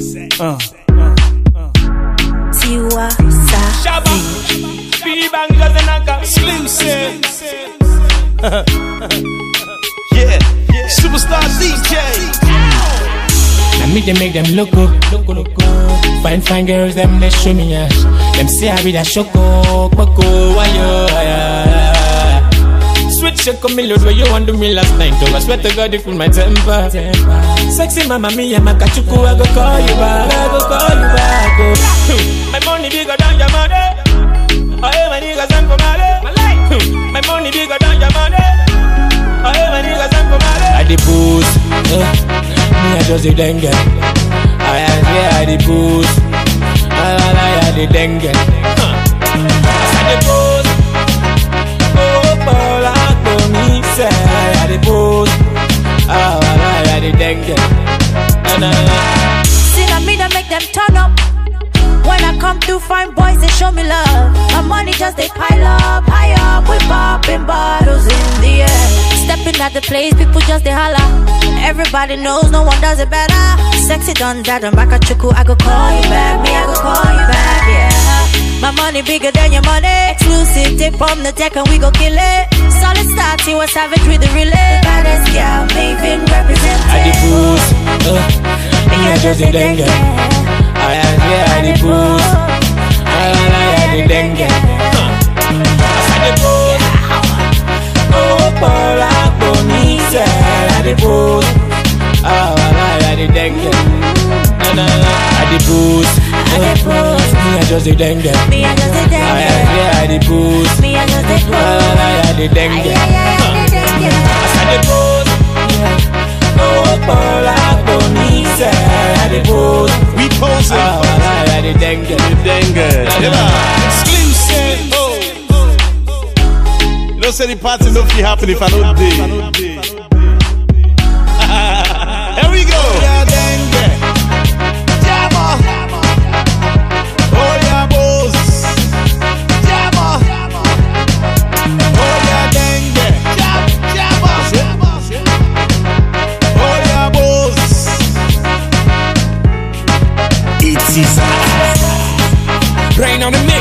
Tiwa Shabba, B-Bang doesn't knock exclusive. Yeah, superstar DJ. I make them look up. Fine girls, them they show me ass. Them say I be that choco, why yo? Switch your come load where you want to me last night. I swear to God, you feel my temper. Sexy mama, me and my kachuku, I go call you back. Oh. My money bigger than your money. I have my niggas and for my my money bigger than your money. I have my niggas and for my I the boost. Me I just the dengue. I the boost. I the dengue. I the boost. Oh, Paula, me say I the boost. I the dengue. See na me that make them turn up. When I come through, fine boys, they show me love. My money just they pile up, high up. We popping bottles in the air. Stepping at the place, people just they holla. Everybody knows, no one does it better. Sexy done that, I'm back at Chuku, I go call you back. Me, I go call you back, yeah. My money bigger than your money. Exclusive, take from the deck and we go kill it. Solid start, see what savage with the relay. Baddest girl, Maven represented. I the boost, me I just the dengue. I the boost, I the dengue. I the boost, oh Paula, Bonita. I the boost, I the dengue. I the boost, me I just the dengue. Me, I just the dengue. I the boost, Me, I just the dengue. I the dengue. I the boost, oh Paula, Bonita. I the boost. We posing. I the dengue. Exclusive. You don't say the party no free happen if I don't do. Here we go. Oh yeah, boss. Oh yeah, dengue. Oh yeah, boss. Rain on the mix.